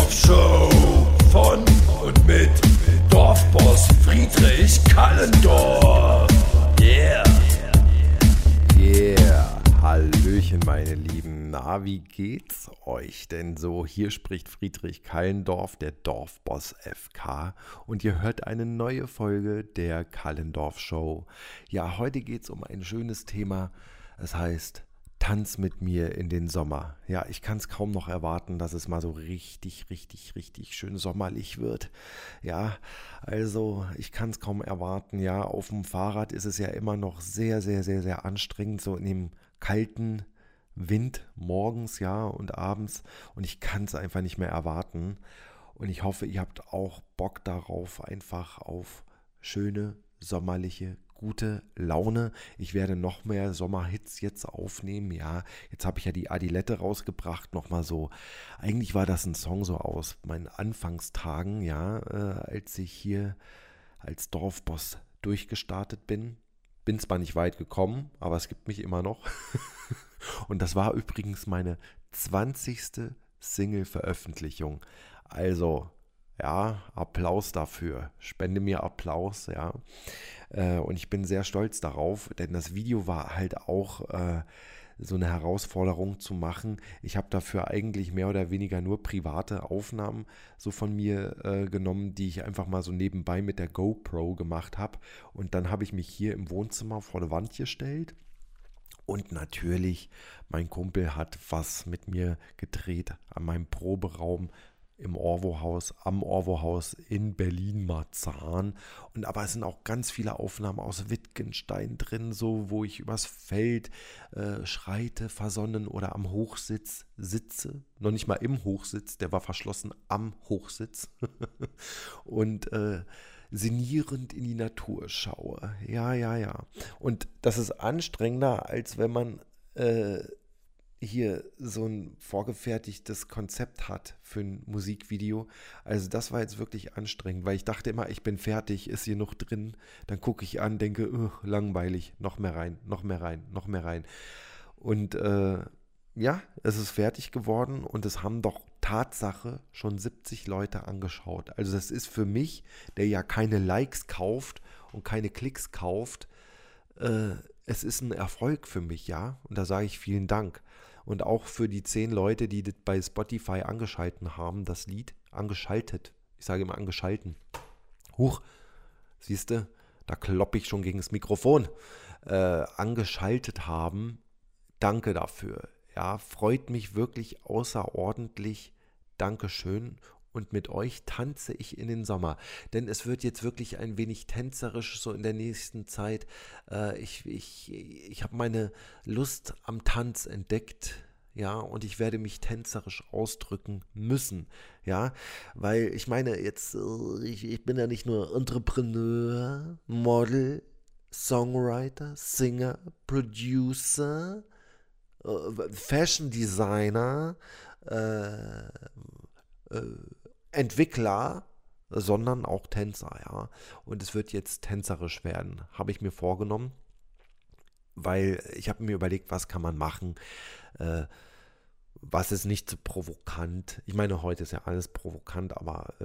Kallendorf-Show von und mit Dorfboss Friedrich Kallendorf. Yeah. Yeah, hallöchen meine Lieben, na wie geht's euch denn so? Hier spricht Friedrich Kallendorf, der Dorfboss FK und ihr hört eine neue Folge der Kallendorf Show. Ja, heute geht's um ein schönes Thema, es heißt Tanz mit mir in den Sommer. Ja, ich kann es kaum noch erwarten, dass es mal so richtig schön sommerlich wird. Ja, also ich kann es kaum erwarten. Ja, auf dem Fahrrad ist es ja immer noch sehr anstrengend, so in dem kalten Wind morgens, ja, und abends. Und ich kann es einfach nicht mehr erwarten. Und ich hoffe, ihr habt auch Bock darauf, einfach auf schöne, sommerliche, gute Laune. Ich werde noch mehr Sommerhits jetzt aufnehmen. Ja, jetzt habe ich ja die Adilette rausgebracht. Nochmal so, eigentlich war das ein Song so aus meinen Anfangstagen, ja, als ich hier als Dorfboss durchgestartet bin. Bin zwar nicht weit gekommen, aber es gibt mich immer noch. Und das war übrigens meine 20. Single-Veröffentlichung. Also, ja, Applaus dafür. Spende mir Applaus, ja. Und ich bin sehr stolz darauf, denn das Video war halt auch so eine Herausforderung zu machen. Ich habe dafür eigentlich mehr oder weniger nur private Aufnahmen so von mir genommen, die ich einfach mal so nebenbei mit der GoPro gemacht habe. Und dann habe ich mich hier im Wohnzimmer vor die Wand gestellt. Und natürlich, mein Kumpel hat was mit mir gedreht an meinem Proberaum im Orwo-Haus, am Orwo-Haus in Berlin-Marzahn. Und aber es sind auch ganz viele Aufnahmen aus Wittgenstein drin, so wo ich übers Feld schreite, versonnen oder am Hochsitz sitze. Noch nicht mal im Hochsitz, der war verschlossen am Hochsitz. Und sinnierend in die Natur schaue. Ja. Und das ist anstrengender, als wenn man hier so ein vorgefertigtes Konzept hat für ein Musikvideo. Also das war jetzt wirklich anstrengend, weil ich dachte immer, ich bin fertig, ist hier noch drin. Dann gucke ich an, denke, langweilig, noch mehr rein. Und ja, es ist fertig geworden und es haben doch Tatsache schon 70 Leute angeschaut. Also das ist für mich, der ja keine Likes kauft und keine Klicks kauft, es ist ein Erfolg für mich, ja. Und da sage ich vielen Dank. Und auch für die 10 Leute, die das bei Spotify angeschalten haben, das Lied angeschaltet. Ich sage immer angeschalten. Huch, siehst du, da kloppe ich schon gegen das Mikrofon. Angeschaltet haben, danke dafür. Ja, freut mich wirklich außerordentlich. Dankeschön. Und mit euch tanze ich in den Sommer. Denn es wird jetzt wirklich ein wenig tänzerisch so in der nächsten Zeit. Ich habe meine Lust am Tanz entdeckt. Ja, und ich werde mich tänzerisch ausdrücken müssen. Ja, weil ich meine, jetzt, ich bin ja nicht nur Entrepreneur, Model, Songwriter, Singer, Producer, Fashion Designer, Entwickler, sondern auch Tänzer, ja. Und es wird jetzt tänzerisch werden, habe ich mir vorgenommen, weil ich habe mir überlegt, was kann man machen, was ist nicht so provokant. Ich meine, heute ist ja alles provokant, aber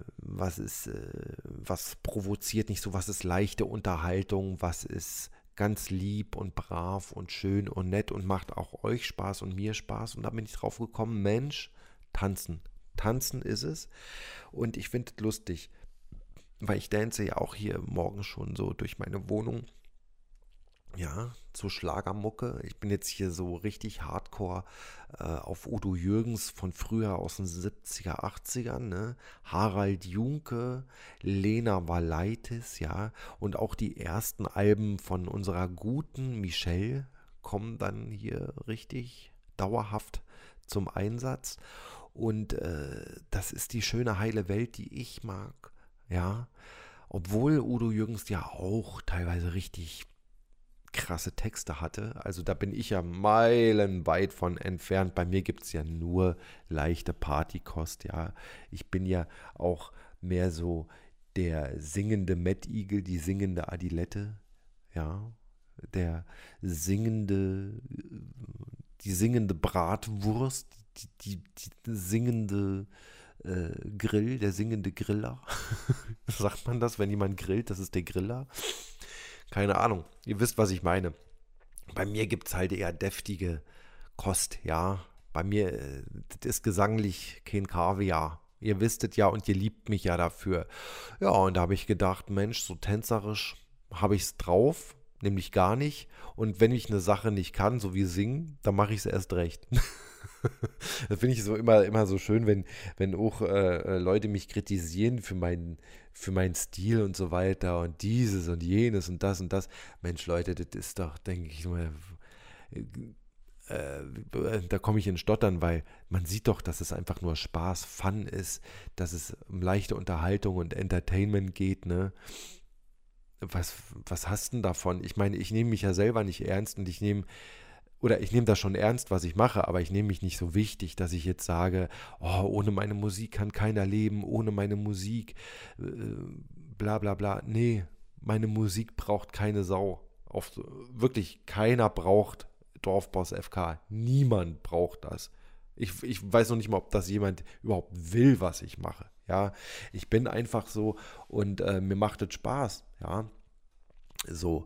was provoziert nicht so, was ist leichte Unterhaltung, was ist ganz lieb und brav und schön und nett und macht auch euch Spaß und mir Spaß. Und da bin ich drauf gekommen, Mensch, tanzen. Tanzen ist es. Und ich finde es lustig, weil ich dance ja auch hier morgen schon so durch meine Wohnung. Ja, zur Schlagermucke. Ich bin jetzt hier so richtig hardcore auf Udo Jürgens von früher aus den 70er, 80ern, ne? Harald Junke, Lena Valaitis, ja. Und auch die ersten Alben von unserer guten Michelle kommen dann hier richtig dauerhaft zum Einsatz. Und das ist die schöne, heile Welt, die ich mag, ja. Obwohl Udo Jürgens ja auch teilweise richtig krasse Texte hatte. Also da bin ich ja meilenweit von entfernt. Bei mir gibt es ja nur leichte Partykost, ja. Ich bin ja auch mehr so der singende Mettigel, die singende Adilette, ja. Der singende, die singende Bratwurst, die singende Grill, der singende Griller. Sagt man das, wenn jemand grillt, das ist der Griller? Keine Ahnung, ihr wisst, was ich meine. Bei mir gibt es halt eher deftige Kost, ja. Bei mir das ist gesanglich kein Kaviar. Ihr wisstet ja und ihr liebt mich ja dafür. Ja, und da habe ich gedacht, Mensch, so tänzerisch habe ich es drauf, nämlich gar nicht. Und wenn ich eine Sache nicht kann, so wie singen, dann mache ich es erst recht. Das finde ich so immer so schön, wenn auch Leute mich kritisieren für meinen Stil und so weiter und dieses und jenes und das und das. Mensch, Leute, das ist doch, denke ich mal, da komme ich in Stottern, weil man sieht doch, dass es einfach nur Spaß, Fun ist, dass es um leichte Unterhaltung und Entertainment geht, ne? Was hast denn davon? Ich meine, ich nehme mich ja selber nicht ernst und ich nehme das schon ernst, was ich mache, aber ich nehme mich nicht so wichtig, dass ich jetzt sage, oh, ohne meine Musik kann keiner leben, ohne meine Musik, bla bla bla. Nee, meine Musik braucht keine Sau. Wirklich, keiner braucht Dorfboss FK. Niemand braucht das. Ich weiß noch nicht mal, ob das jemand überhaupt will, was ich mache. Ja, ich bin einfach so und mir macht es Spaß. Ja, so,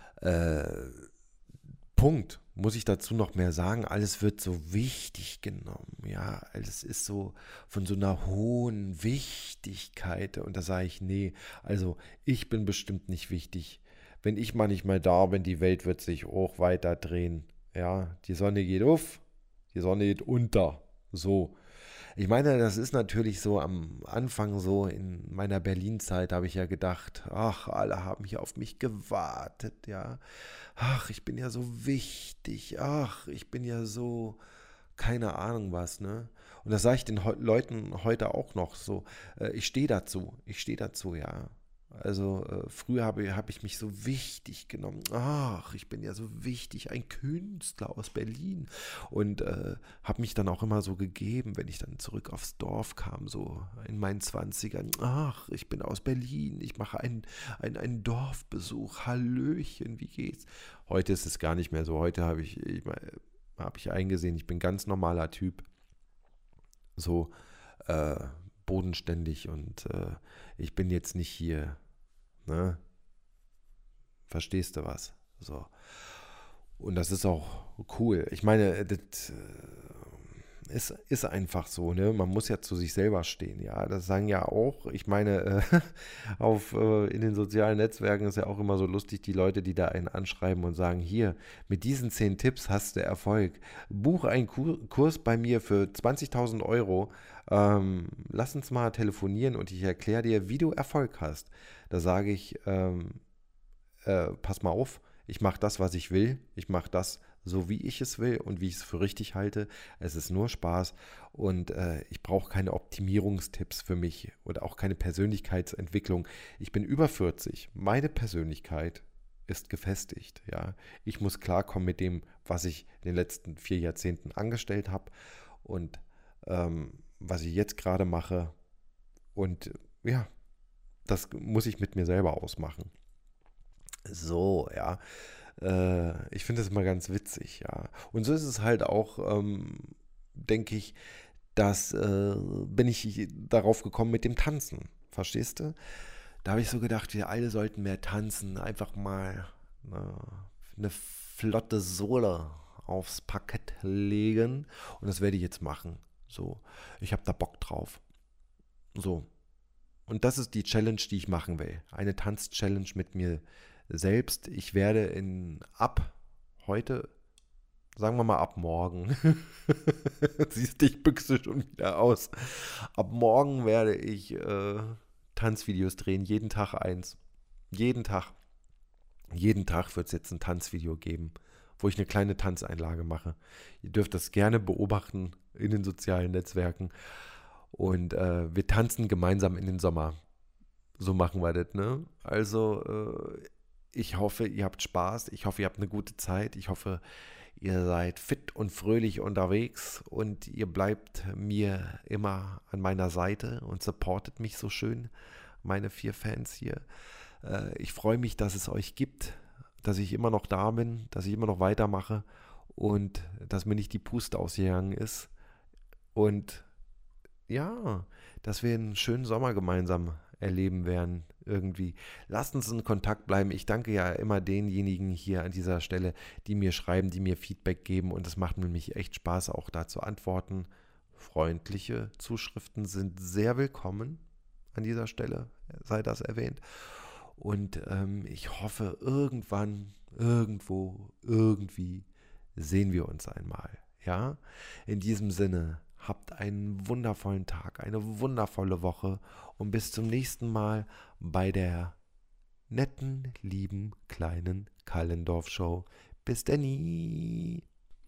Punkt. Muss ich dazu noch mehr sagen? Alles wird so wichtig genommen. Ja, alles ist so von so einer hohen Wichtigkeit. Und da sage ich, nee, also ich bin bestimmt nicht wichtig. Wenn ich mal nicht mehr da bin, die Welt wird sich auch weiter drehen. Ja, die Sonne geht auf, die Sonne geht unter. So. Ich meine, das ist natürlich so am Anfang so in meiner Berlin-Zeit habe ich ja gedacht, ach, alle haben hier auf mich gewartet, ja. Ach, ich bin ja so wichtig, ach, ich bin ja so, keine Ahnung was, ne? Und das sage ich den Leuten heute auch noch so, ich stehe dazu, ja. Also früher hab ich mich so wichtig genommen. Ach, ich bin ja so wichtig, ein Künstler aus Berlin. Und habe mich dann auch immer so gegeben, wenn ich dann zurück aufs Dorf kam, so in meinen 20ern. Ach, ich bin aus Berlin, ich mache einen Dorfbesuch. Hallöchen, wie geht's? Heute ist es gar nicht mehr so. Heute habe ich eingesehen, ich bin ein ganz normaler Typ. So, bodenständig und ich bin jetzt nicht hier, ne? Verstehst du was? So. Und das ist auch cool. Ich meine, das ist einfach so, ne? Man muss ja zu sich selber stehen, ja. Das sagen ja auch, ich meine, in den sozialen Netzwerken ist ja auch immer so lustig, die Leute, die da einen anschreiben und sagen, hier, mit diesen 10 Tipps hast du Erfolg. Buch einen Kurs bei mir für 20.000 Euro. Lass uns mal telefonieren und ich erkläre dir, wie du Erfolg hast. Da sage ich, pass mal auf, ich mache das, was ich will. Ich mache das, so wie ich es will und wie ich es für richtig halte. Es ist nur Spaß und ich brauche keine Optimierungstipps für mich oder auch keine Persönlichkeitsentwicklung. Ich bin über 40. Meine Persönlichkeit ist gefestigt. Ja. Ich muss klarkommen mit dem, was ich in den letzten 4 Jahrzehnten angestellt habe und was ich jetzt gerade mache. Und ja, das muss ich mit mir selber ausmachen. So, ja. Ich finde das immer ganz witzig, ja. Und so ist es halt auch, denke ich, dass bin ich darauf gekommen mit dem Tanzen. Verstehst du? Da habe ich so gedacht, wir alle sollten mehr tanzen, einfach mal eine flotte Sohle aufs Parkett legen. Und das werde ich jetzt machen. So, ich habe da Bock drauf. So. Und das ist die Challenge, die ich machen will. Eine Tanz-Challenge mit mir selbst. Ich werde ab heute, sagen wir mal ab morgen, siehst du, ich büchse schon wieder aus. Ab morgen werde ich Tanzvideos drehen, jeden Tag eins. Jeden Tag. Jeden Tag wird es jetzt ein Tanzvideo geben, wo ich eine kleine Tanzeinlage mache. Ihr dürft das gerne beobachten in den sozialen Netzwerken. Und wir tanzen gemeinsam in den Sommer. So machen wir das, ne? Also, ich hoffe, ihr habt Spaß. Ich hoffe, ihr habt eine gute Zeit. Ich hoffe, ihr seid fit und fröhlich unterwegs und ihr bleibt mir immer an meiner Seite und supportet mich so schön, meine 4 Fans hier. Ich freue mich, dass es euch gibt, dass ich immer noch da bin, dass ich immer noch weitermache und dass mir nicht die Puste ausgegangen ist. Und ja, dass wir einen schönen Sommer gemeinsam erleben werden irgendwie. Lasst uns in Kontakt bleiben. Ich danke ja immer denjenigen hier an dieser Stelle, die mir schreiben, die mir Feedback geben und es macht mir mich echt Spaß, auch da zu antworten. Freundliche Zuschriften sind sehr willkommen an dieser Stelle, sei das erwähnt. Und ich hoffe, irgendwann, irgendwo, irgendwie sehen wir uns einmal. Ja, in diesem Sinne, habt einen wundervollen Tag, eine wundervolle Woche und bis zum nächsten Mal bei der netten, lieben, kleinen Kallendorf Show. Bis denn.